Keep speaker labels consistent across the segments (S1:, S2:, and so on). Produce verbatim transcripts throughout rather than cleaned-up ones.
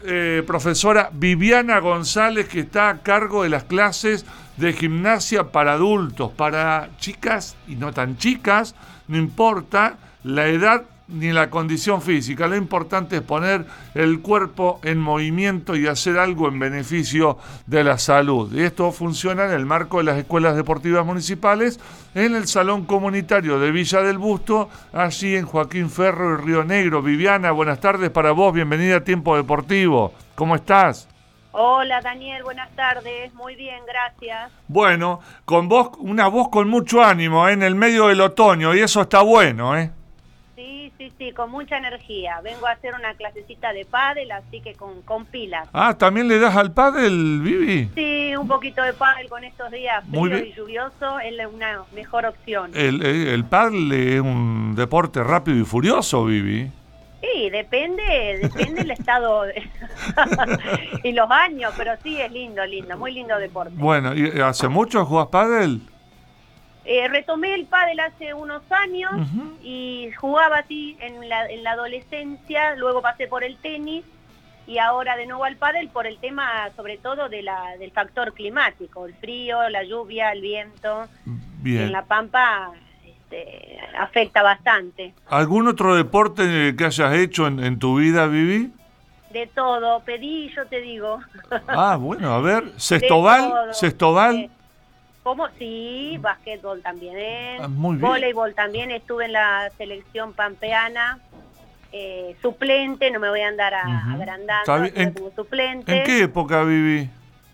S1: Eh, profesora Viviana González, que está a cargo de las clases de gimnasia para adultos, para chicas y no tan chicas, no importa la edad ni la condición física, lo importante es poner el cuerpo en movimiento y hacer algo en beneficio de la salud. Y esto funciona en el marco de las escuelas deportivas municipales, en el Salón Comunitario de Villa del Busto, allí en Joaquín Ferro y Río Negro. Viviana, buenas tardes para vos, bienvenida a Tiempo Deportivo. ¿Cómo estás?
S2: Hola Daniel, buenas tardes, muy bien, gracias.
S1: Bueno, con vos, una voz con mucho ánimo, ¿eh? En el medio del otoño, y eso está bueno, ¿eh?
S2: Sí, sí, sí, con mucha energía. Vengo a hacer una clasecita de pádel, así que con, con pilas.
S1: Ah, ¿también le das al pádel, Vivi?
S2: Sí, un poquito de pádel con estos días
S1: Muy
S2: fríos
S1: bien.
S2: y lluvioso, es la- una mejor opción.
S1: El, el, el pádel es un deporte rápido y furioso, Vivi.
S2: Sí, depende, depende el estado de- y los años, pero sí es lindo, lindo, muy lindo deporte.
S1: Bueno, ¿y hace mucho jugás pádel?
S2: Eh, retomé el pádel hace unos años
S1: Uh-huh.
S2: y jugaba así en la, en la adolescencia, luego pasé por el tenis y ahora de nuevo al pádel por el tema sobre todo de la, del factor climático, el frío, la lluvia, el viento.
S1: Bien.
S2: En La Pampa este, afecta bastante.
S1: ¿Algún otro deporte que hayas hecho en, en tu vida, Vivi?
S2: De todo, pedí, yo te digo.
S1: Ah, bueno, a ver, ¿Sestobal?
S2: todo.
S1: ¿Sestobal?
S2: Eh, ¿Cómo? Sí, básquetbol también,
S1: Ah, muy bien.
S2: voleibol también, estuve en la selección pampeana, eh, suplente, no me voy a andar a,
S1: Ujú.
S2: agrandando,
S1: Está bien.
S2: estuve
S1: ¿En-
S2: como suplente.
S1: ¿En qué época, Vivi?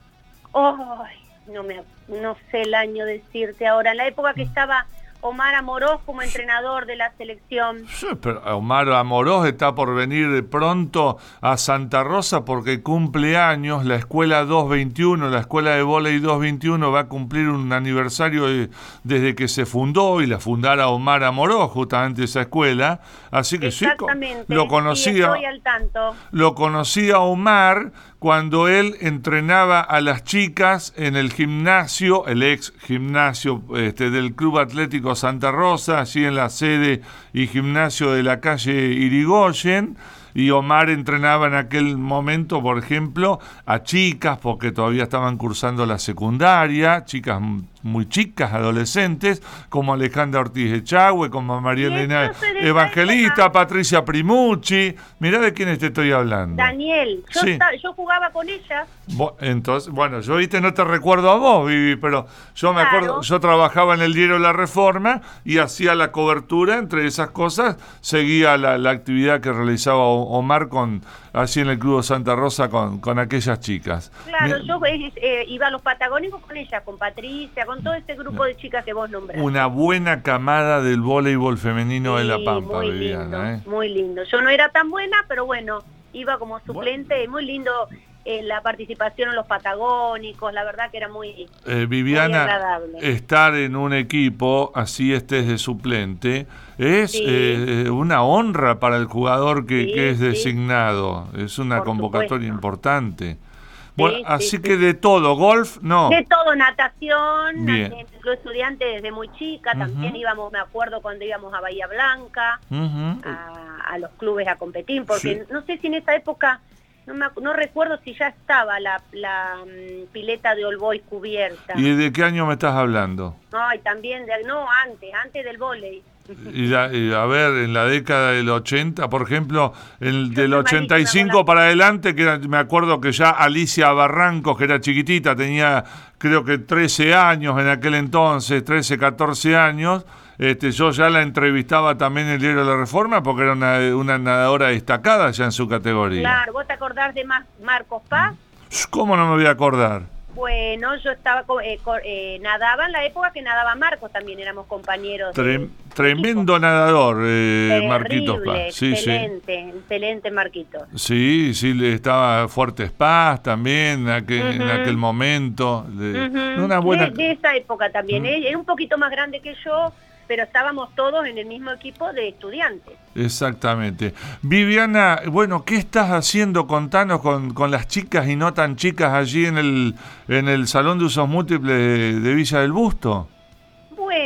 S2: Ay, no, me, no sé el año decirte ahora, en la época que estaba Omar Amorós como entrenador de la selección.
S1: Sí, pero Omar Amorós está por venir pronto a Santa Rosa porque cumple años. La escuela doscientos veintiuno, la escuela de vóley doscientos veintiuno va a cumplir un aniversario de- desde que se fundó y la fundara Omar Amorós, justamente esa escuela. Así que sí, co-
S2: Exactamente,
S1: lo
S2: sí,
S1: conocía.
S2: estoy al tanto.
S1: Lo conocí a Omar cuando él entrenaba a las chicas en el gimnasio, el ex gimnasio este, del Club Atlético Santa Rosa, allí en la sede y gimnasio de la calle Irigoyen. Y Omar entrenaba en aquel momento, por ejemplo, a chicas, porque todavía estaban cursando la secundaria, chicas muy chicas, adolescentes, como Alejandra Ortiz Echagüe, como María
S2: Y yo
S1: Elena
S2: soy de esa
S1: Evangelista,
S2: época.
S1: Patricia Primucci. Mirá de quiénes te estoy hablando.
S2: Daniel, yo,
S1: Sí.
S2: esta- yo jugaba con ella.
S1: Bu- Entonces, bueno, yo viste, no te recuerdo a vos, Vivi, pero yo me
S2: Claro.
S1: acuerdo, yo trabajaba en el diario La Reforma y hacía la cobertura, entre esas cosas, seguía la, la actividad que realizaba O- Omar con, así en el Club Santa Rosa con, con aquellas chicas.
S2: Claro,
S1: Mi-
S2: yo eh, eh, iba a los patagónicos con ella, con Patricia, con todo ese grupo de chicas que vos nombraste.
S1: Una buena camada del voleibol femenino de La
S2: Sí,
S1: Pampa,
S2: muy
S1: Viviana,
S2: lindo,
S1: ¿eh?
S2: muy lindo. Yo no era tan buena, pero bueno, iba como suplente, muy lindo eh, la participación en los patagónicos, la verdad que era muy,
S1: Eh,
S2: muy
S1: Viviana,
S2: agradable.
S1: estar en un equipo, así estés de suplente, es
S2: Sí.
S1: eh, una honra para el jugador que,
S2: Sí,
S1: que es
S2: sí.
S1: designado. Es una
S2: Por
S1: convocatoria
S2: supuesto.
S1: importante. Bueno,
S2: Sí,
S1: así
S2: sí,
S1: que
S2: sí.
S1: de todo, golf, no.
S2: De todo, natación,
S1: Bien.
S2: en el club estudiante desde muy chica, también
S1: Ujú.
S2: íbamos, me acuerdo cuando íbamos a Bahía Blanca,
S1: Ujú.
S2: a, a los clubes a competir, porque
S1: Sí.
S2: no sé si en esa época, no, me, ac- no recuerdo si ya estaba la, la mm, pileta de All Boys cubierta.
S1: ¿Y de qué año me estás hablando?
S2: Ay, también, de, no, antes, antes del vóley.
S1: Y, la- y a ver, en la década del ochenta, por ejemplo, el
S2: Yo
S1: del
S2: soy
S1: ochenta y
S2: malísima
S1: cinco
S2: con la-
S1: para adelante, que era- me acuerdo que ya Alicia Barrancos, que era chiquitita, tenía creo que trece años en aquel entonces, trece, catorce años, este, yo ya la entrevistaba también en el diario La Reforma porque era una, una nadadora destacada ya en su categoría.
S2: Claro, ¿vos te acordás de Mar- Marcos Paz?
S1: ¿Cómo no me voy a acordar?
S2: Bueno, yo estaba, co- eh, co- eh, nadaba en la época que nadaba Marcos, también éramos compañeros. de-
S1: Trem- tremendo nadador, eh,
S2: Terrible,
S1: Marquitos Paz. Sí, sí.
S2: excelente, excelente Marquitos.
S1: Sí, sí, le estaba Fuertes Paz también en aquel, en
S2: Ujú.
S1: aquel momento. Le-
S2: Ujú.
S1: Una buena.
S2: de, de esa época también,
S1: Mm.
S2: ¿eh? Es un poquito más grande que yo, pero estábamos todos en el mismo equipo de estudiantes.
S1: Exactamente. Viviana, bueno, ¿qué estás haciendo? Contanos con, con las chicas y no tan chicas allí en el, en el Salón de Usos Múltiples de, de Villa del Busto.
S2: Bueno,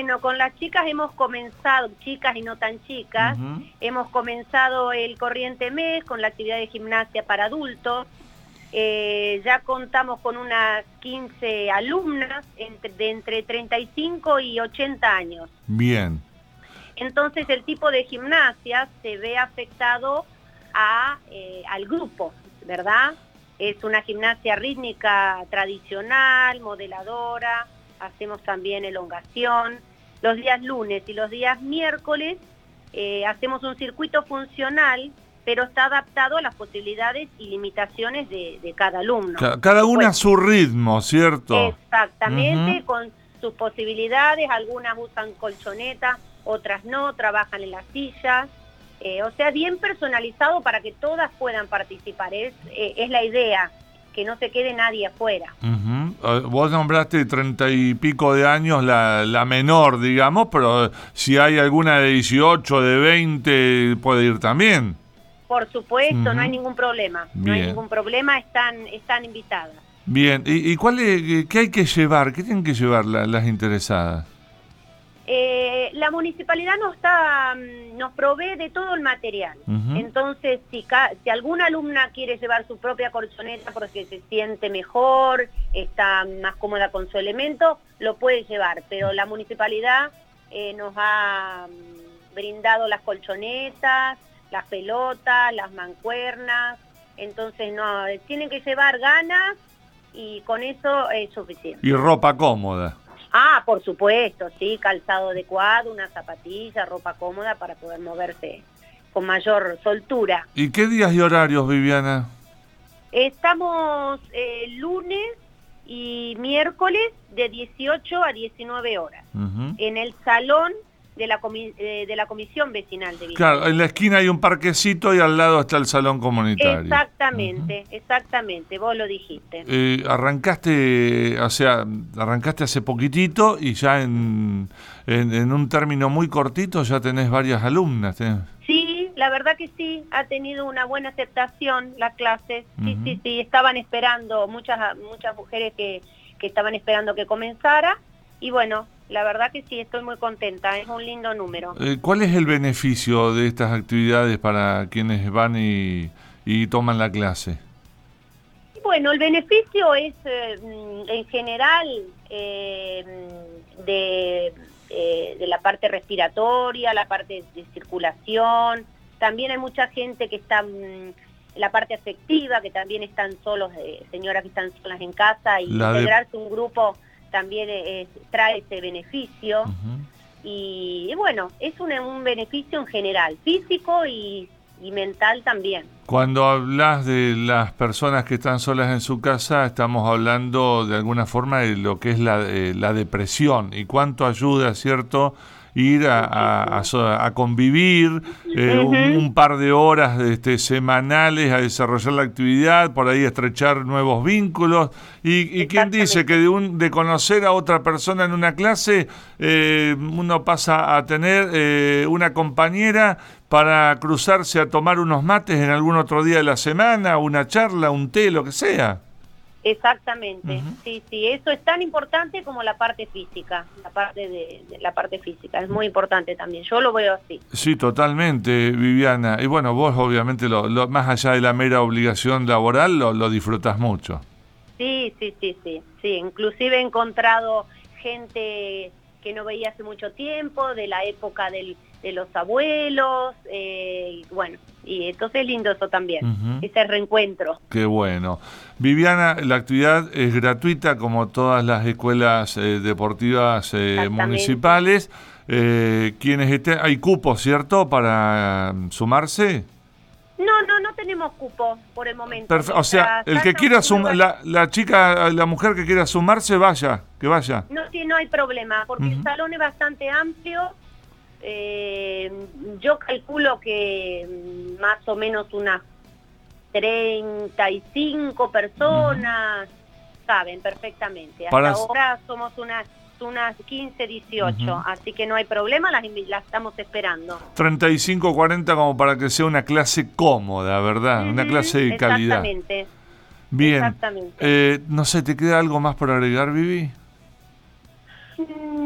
S2: Bueno, con las chicas hemos comenzado, chicas y no tan chicas, uh-huh. hemos comenzado el corriente mes con la actividad de gimnasia para adultos. Eh, ya contamos con unas quince alumnas entre, de entre treinta y cinco y ochenta años.
S1: Bien.
S2: Entonces el tipo de gimnasia se ve afectado a, eh, al grupo, ¿verdad? Es una gimnasia rítmica tradicional, modeladora, hacemos también elongación. Los días lunes y los días miércoles eh, hacemos un circuito funcional, pero está adaptado a las posibilidades y limitaciones de, de cada alumno.
S1: Cada una a su ritmo, ¿cierto?
S2: Exactamente, uh-huh. con sus posibilidades. Algunas usan colchoneta, otras no, trabajan en las sillas. Eh, o sea, bien personalizado para que todas puedan participar. Es, eh, es la idea, que no se quede nadie afuera.
S1: Uh-huh. Uh, vos nombraste treinta y pico de años, la, la menor, digamos, pero si hay alguna de dieciocho, de veinte, puede ir también.
S2: Por supuesto, uh-huh. no hay ningún problema. Bien. No hay ningún problema, están, están invitadas.
S1: Bien, ¿y, y cuál es, qué hay que llevar? ¿Qué tienen que llevar la, las interesadas?
S2: Eh, la municipalidad nos está, nos provee de todo el material. Uh-huh. Entonces, si, ca si alguna alumna quiere llevar su propia colchoneta porque se siente mejor, está más cómoda con su elemento, lo puede llevar. Pero la municipalidad eh, nos ha brindado las colchonetas, las pelotas, las mancuernas. Entonces, no, tienen que llevar ganas y con eso es suficiente.
S1: Y ropa cómoda.
S2: Ah, por supuesto, sí, calzado adecuado, una zapatilla, ropa cómoda para poder moverse con mayor soltura.
S1: ¿Y qué días y horarios, Viviana?
S2: Estamos eh, lunes y miércoles de dieciocho a diecinueve horas, uh-huh. en el salón de la, comi eh, de la Comisión Vecinal de Villa.
S1: Claro, en la esquina hay un parquecito y al lado está el salón comunitario.
S2: Exactamente, uh-huh. exactamente, vos lo dijiste.
S1: Eh, arrancaste, o sea, arrancaste hace poquitito y ya en, en, en un término muy cortito ya tenés varias alumnas. ¿Tenés?
S2: Sí, la verdad que sí, ha tenido una buena aceptación las clases. Sí, uh-huh. sí, sí, estaban esperando, muchas, muchas mujeres que, que estaban esperando que comenzara y bueno, la verdad que sí, estoy muy contenta, es un lindo número.
S1: Eh, ¿Cuál es el beneficio de estas actividades para quienes van y, y toman la clase?
S2: Bueno, el beneficio es eh, en general eh, de, eh, de la parte respiratoria, la parte de circulación. También hay mucha gente que está en la parte afectiva, que también están solos, eh, señoras que están solas en casa, y la integrarse de... un grupo también eh, trae ese beneficio. Uh-huh. y, y bueno, es un, un beneficio en general, físico y, y mental también.
S1: Cuando hablas de las personas que están solas en su casa, estamos hablando de alguna forma de lo que es la, eh, la depresión y cuánto ayuda, ¿cierto?, ir a, a, a, a convivir eh, uh-huh. un, un par de horas este, semanales a desarrollar la actividad, por ahí estrechar nuevos vínculos. Y, y quién dice que de, un, de conocer a otra persona en una clase, eh, uno pasa a tener eh, una compañera para cruzarse a tomar unos mates en algún otro día de la semana, una charla, un té, lo que sea.
S2: Exactamente, uh-huh. sí, sí, eso es tan importante como la parte física, la parte de, de la parte física, es muy importante también, yo lo veo así.
S1: Sí, totalmente, Viviana, y bueno, vos obviamente, lo, lo más allá de la mera obligación laboral, lo, lo disfrutás mucho.
S2: Sí, sí, sí, sí, sí, inclusive he encontrado gente que no veía hace mucho tiempo, de la época del, de los abuelos, eh, bueno, y entonces es lindo eso también, uh-huh. ese reencuentro.
S1: Qué bueno. Viviana, la actividad es gratuita como todas las escuelas eh, deportivas eh, municipales. Eh, quienes estén, hay cupos, ¿cierto?, para um, sumarse.
S2: No, no, no tenemos cupo por el momento.
S1: Perfe- o sea, el que quiera sumar, la, la chica, la mujer que quiera sumarse, vaya, que vaya.
S2: No, sí, no hay problema, porque uh-huh. el salón es bastante amplio. Eh, yo calculo que más o menos unas treinta y cinco personas uh-huh. saben perfectamente. Hasta Para... ahora somos unas unas quince, dieciocho, uh-huh. así que no hay problema, las, las estamos esperando.
S1: treinta y cinco, cuarenta como para que sea una clase cómoda, ¿verdad? Uh-huh. Una clase de calidad.
S2: Exactamente.
S1: Bien.
S2: Exactamente.
S1: Eh, no sé, ¿te queda algo más por agregar, Vivi?
S2: Mm, no,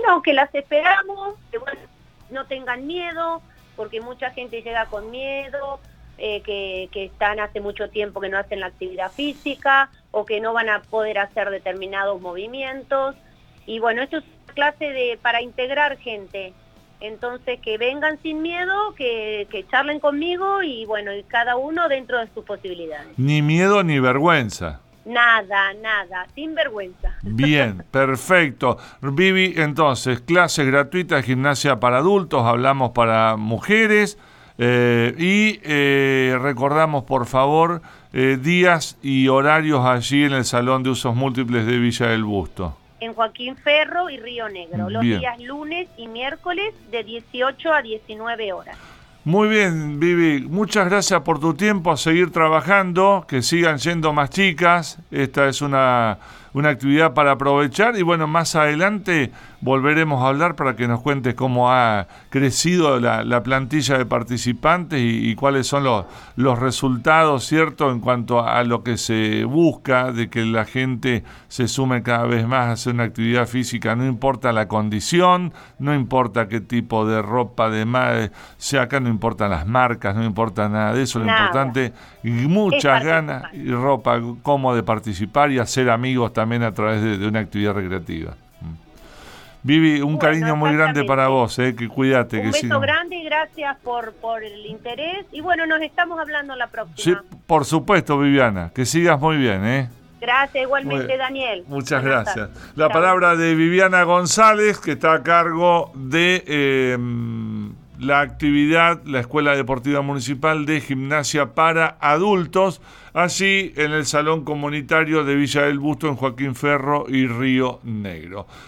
S2: No, que las esperamos, que bueno, no tengan miedo, porque mucha gente llega con miedo, eh, que, que están hace mucho tiempo que no hacen la actividad física o que no van a poder hacer determinados movimientos. Y bueno, esto es una clase de para integrar gente. Entonces, que vengan sin miedo, que, que charlen conmigo y bueno, y cada uno dentro de sus posibilidades.
S1: Ni miedo ni vergüenza.
S2: Nada, nada, sin vergüenza.
S1: Bien, perfecto. Vivi, entonces, clases gratuitas de gimnasia para adultos, hablamos para mujeres eh, y eh, recordamos, por favor, eh, días y horarios allí en el Salón de Usos Múltiples de Villa del Busto.
S2: En Joaquín Ferro y Río Negro, los
S1: Bien.
S2: días lunes y miércoles de dieciocho a diecinueve horas.
S1: Muy bien, Vivi, muchas gracias por tu tiempo, a seguir trabajando, que sigan yendo más chicas, esta es una, una actividad para aprovechar y bueno, más adelante volveremos a hablar para que nos cuentes cómo ha crecido la, la plantilla de participantes y, y cuáles son los, los resultados, ¿cierto?, en cuanto a lo que se busca, de que la gente se sume cada vez más a hacer una actividad física, no importa la condición, no importa qué tipo de ropa de más sea acá, no importan las marcas, no importa nada de eso, lo
S2: Nada.
S1: importante y muchas
S2: Es
S1: ganas y ropa cómoda de participar y hacer amigos también a través de, de una actividad recreativa. Vivi, un
S2: Bueno,
S1: cariño muy grande para vos, eh, que cuídate.
S2: Un
S1: que
S2: beso
S1: sigan.
S2: grande y gracias por, por el interés. Y bueno, nos estamos hablando la
S1: Sí,
S2: próxima.
S1: por supuesto, Viviana, que sigas muy bien, ¿eh?
S2: Gracias, igualmente,
S1: Muy-
S2: Daniel.
S1: Muchas
S2: Buenas
S1: gracias.
S2: tardes.
S1: La
S2: Chao.
S1: palabra de Viviana González, que está a cargo de eh, la actividad, la Escuela Deportiva Municipal de Gimnasia para Adultos, allí en el Salón Comunitario de Villa del Busto, en Joaquín Ferro y Río Negro.